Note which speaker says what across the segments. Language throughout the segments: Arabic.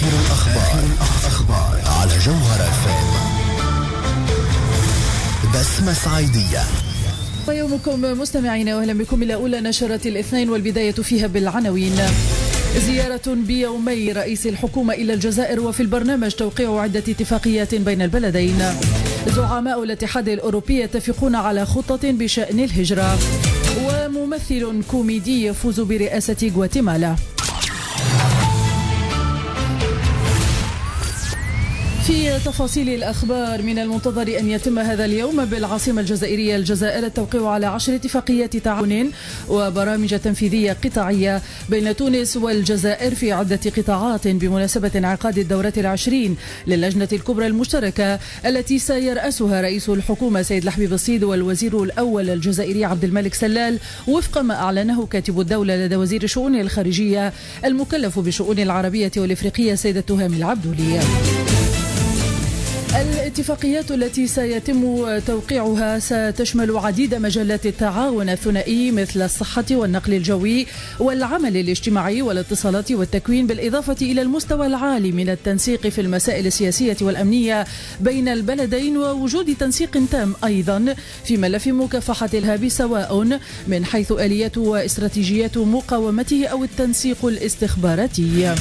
Speaker 1: آخر الأخبار على جوهر FM. بسمة صعيدية.
Speaker 2: ويومكم مستمعين، وأهلا بكم إلى أولى نشرة الاثنين، والبداية فيها بالعناوين. زيارة بيومي رئيس الحكومة إلى الجزائر، وفي البرنامج توقيع عدة اتفاقيات بين البلدين. زعماء الاتحاد الأوروبي يتفقون على خطة بشأن الهجرة. وممثل كوميدي يفوز برئاسة غواتيمالا. في تفاصيل الأخبار، من المنتظر أن يتم هذا اليوم بالعاصمة الجزائرية الجزائر التوقيع على 10 اتفاقيات تعاون وبرامج تنفيذية قطاعية بين تونس والجزائر في عدة قطاعات بمناسبة انعقاد الدورة 20 للجنة الكبرى المشتركة التي سيرأسها رئيس الحكومة سيد لحبيب الصيد والوزير الأول الجزائري عبد الملك سلال، وفق ما أعلنه كاتب الدولة لدى وزير الشؤون الخارجية المكلف بالشؤون العربية والإفريقية سيدة تهامي العبدولي. الاتفاقيات التي سيتم توقيعها ستشمل عديد مجالات التعاون الثنائي مثل الصحة والنقل الجوي والعمل الاجتماعي والاتصالات والتكوين، بالإضافة إلى المستوى العالي من التنسيق في المسائل السياسية والأمنية بين البلدين، ووجود تنسيق تام أيضا في ملف مكافحة الإرهاب، سواء من حيث آليات واستراتيجيات مقاومته أو التنسيق الاستخباراتي.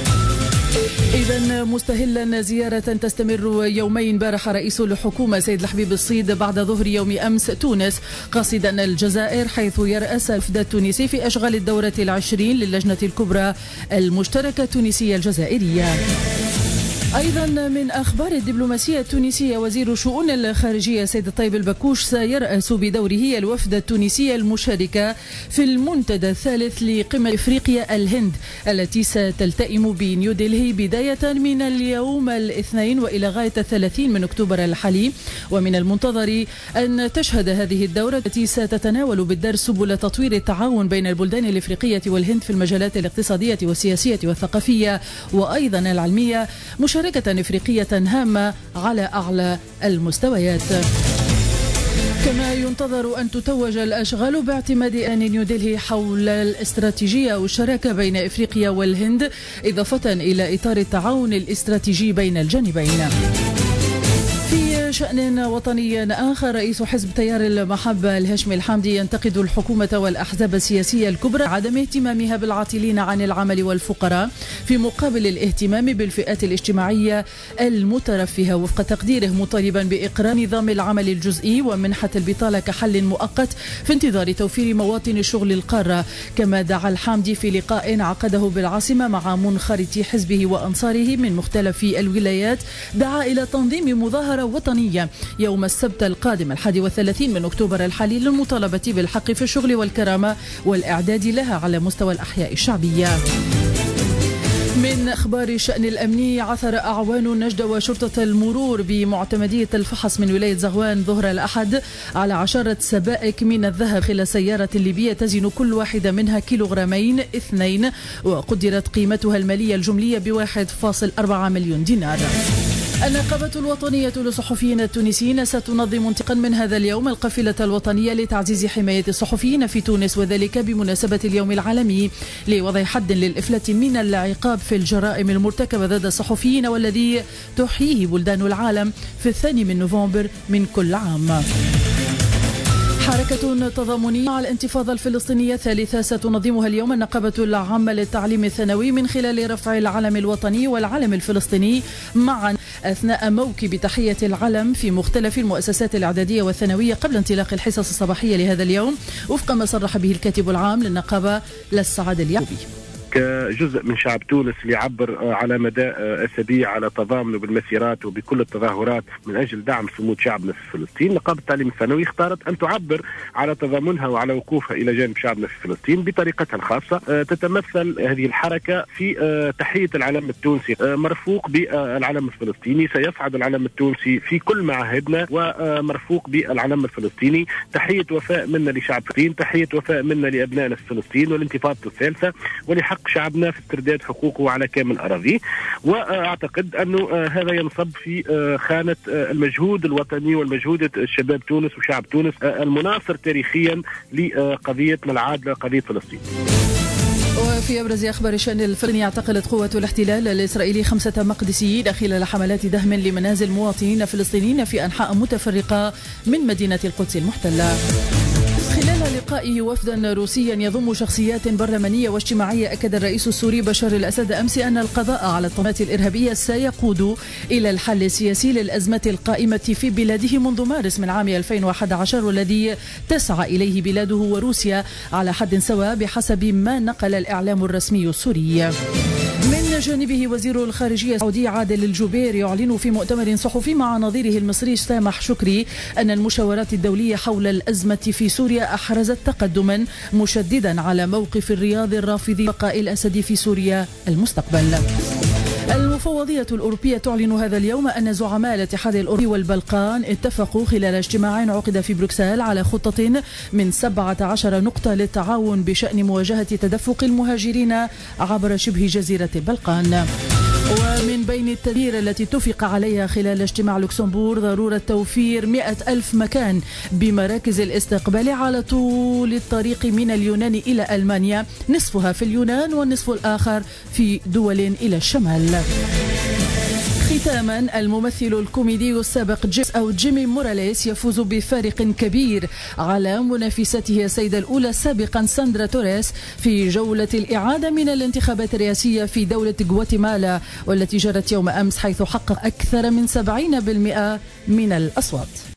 Speaker 2: إذن مستهلا زيارة تستمر يومين، بارح رئيس الحكومة سيد لحبيب الصيد بعد ظهر يوم أمس تونس قاصدا الجزائر، حيث يرأس الوفد التونسي في أشغال الدورة 20 للجنة الكبرى المشتركة التونسية الجزائرية. أيضا من أخبار الدبلوماسية التونسية، وزير الشؤون الخارجية سيد الطيب البكوش سيرأس بدوره الوفد التونسي المشاركة في المنتدى الثالث لقمة إفريقيا الهند التي ستلتئم بنيودلهي بداية من اليوم الاثنين وإلى غاية 30 من أكتوبر الحالي. ومن المنتظر أن تشهد هذه الدورة التي ستتناول بالدرس سبل تطوير التعاون بين البلدان الإفريقية والهند في المجالات الاقتصادية والسياسية والثقافية وأيضا العلمية، مشاركة إفريقية هامة على أعلى المستويات. كما ينتظر أن تتوج الأشغال باعتماد آن نيودلهي حول الاستراتيجية والشراكة بين إفريقيا والهند، إضافة إلى إطار التعاون الاستراتيجي بين الجانبين. في شأن وطني آخر، رئيس حزب تيار المحبة الهاشمي الحامدي ينتقد الحكومة والأحزاب السياسية الكبرى عدم اهتمامها بالعاطلين عن العمل والفقراء في مقابل الاهتمام بالفئات الاجتماعية المترفهة وفق تقديره، مطالبا بإقرار نظام العمل الجزئي ومنحة البطالة كحل مؤقت في انتظار توفير مواطن الشغل القارة. كما دعا الحامدي في لقاء عقده بالعاصمة مع منخرطي حزبه وأنصاره من مختلف الولايات، دعا إلى تنظيم مظاهرة وطنية يوم السبت القادم 31 من أكتوبر الحالي للمطالبة بالحق في الشغل والكرامة والإعداد لها على مستوى الأحياء الشعبية. من أخبار الشأن الأمني، عثر أعوان نجد وشرطة المرور بمعتمدية الفحص من ولاية زغوان ظهر الأحد على 10 سبائك من الذهب خلال سيارة ليبية تزن كل واحدة منها كيلوغرامين 2، وقدرت قيمتها المالية الجملية ب1.4 مليون دينار. النقابة الوطنية للصحفيين التونسيين ستنظم انطلاقا من هذا اليوم القافلة الوطنية لتعزيز حماية الصحفيين في تونس، وذلك بمناسبة اليوم العالمي لوضع حد للإفلات من العقاب في الجرائم المرتكبة ضد الصحفيين، والذي تحييه بلدان العالم في 2 من نوفمبر من كل عام. حركة تضامنية مع الانتفاضة الفلسطينية الثالثة ستنظمها اليوم النقابة العامة للتعليم الثانوي من خلال رفع العلم الوطني والعلم الفلسطيني معا أثناء موكب تحية العلم في مختلف المؤسسات الإعدادية والثانوية قبل انطلاق الحصص الصباحية لهذا اليوم، وفق ما صرح به الكاتب العام للنقابة للسعادة اليعقوبي.
Speaker 3: كجزء من شعب تونس اللي يعبر على مدى أسابيع على تضامنه بالمسيرات وبكل التظاهرات من أجل دعم صمود شعبنا في فلسطين، نقابة التعليم الثانوي اختارت أن تعبر على تضامنها وعلى وقوفها إلى جانب شعبنا في فلسطين بطريقتها الخاصة. تتمثل هذه الحركة في تحية العلم التونسي مرفوق بالعلم الفلسطيني. سيصعد العلم التونسي في كل معاهدنا ومرفوق بالعلم الفلسطيني. تحية وفاء منا لشعب فلسطين، تحية وفاء منا لأبنائنا في فلسطين والانتفاضة الثالثة، ولحق شعبنا في استرداد حقوقه على كامل أراضيه. وأعتقد أنه هذا ينصب في خانة المجهود الوطني والمجهود الشباب تونس وشعب تونس المناصر تاريخيا لقضيتنا العادلة، قضية فلسطين.
Speaker 2: وفي أبرز أخبار الشأن الفلسطيني، اعتقلت قوات الاحتلال الإسرائيلي 5 مقدسيين خلال حملات دهم لمنازل مواطنين فلسطينيين في أنحاء متفرقة من مدينة القدس المحتلة. خلال لقائه وفدا روسيا يضم شخصيات برلمانية واجتماعية، أكد الرئيس السوري بشار الأسد أمس أن القضاء على التنظيمات الإرهابية سيقود إلى الحل السياسي للأزمة القائمة في بلاده منذ مارس من عام 2011، والذي تسعى إليه بلاده وروسيا على حد سواء بحسب ما نقل الإعلام الرسمي السوري. من جانبه وزير الخارجية السعودي عادل الجبير يعلن في مؤتمر صحفي مع نظيره المصري سامح شكري أن المشاورات الدولية حول الأزمة في سوريا أحرزت تقدما، مشددا على موقف الرياض الرافض بقاء الأسد في سوريا المستقبل. المفوضية الأوروبية تعلن هذا اليوم أن زعماء الاتحاد الأوروبي والبلقان اتفقوا خلال اجتماع عقد في بروكسل على خطة من 17 نقطة للتعاون بشأن مواجهة تدفق المهاجرين عبر شبه جزيرة البلقان. ومن بين التدابير التي اتفق عليها خلال اجتماع لوكسمبورغ ضرورة توفير 100,000 مكان بمراكز الاستقبال على طول الطريق من اليونان إلى ألمانيا، نصفها في اليونان والنصف الآخر في دول إلى الشمال. ختاما، الممثل الكوميدي السابق جيمي موراليس يفوز بفارق كبير على منافسته السيدة الأولى سابقا ساندرا توريس في جولة الإعادة من الانتخابات الرئاسية في دولة غواتيمالا، والتي جرت يوم أمس، حيث حقق أكثر من 70% من الأصوات.